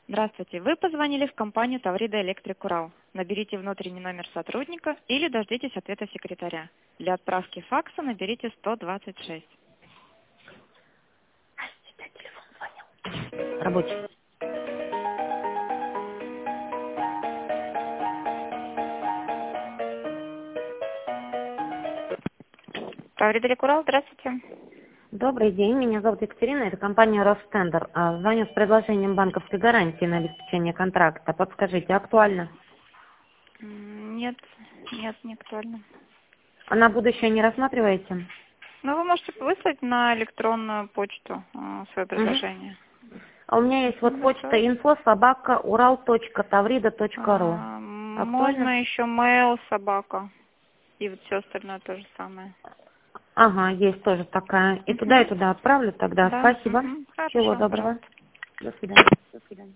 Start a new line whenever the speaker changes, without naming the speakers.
Здравствуйте. Вы позвонили в компанию Таврида Электрик Урал. Наберите внутренний номер сотрудника или дождитесь ответа секретаря. Для отправки факса наберите 126.
Рабочий.
Таврида Электрик Урал, здравствуйте.
Добрый день, меня зовут Екатерина, это компания Ростендер. Звоню с предложением банковской гарантии на обеспечение контракта. Подскажите, актуально?
Нет, не актуально.
А на будущее не рассматриваете?
Но вы можете выслать на электронную почту свое предложение.
А у меня есть вот почта info@ural.tavrida.ru. Актуально?
Можно еще mail, собака. И вот все остальное то же самое.
Ага, есть тоже такая. И туда отправлю тогда.
Да.
Спасибо. Всего
Хорошо,
доброго.
пожалуйста.
До свидания.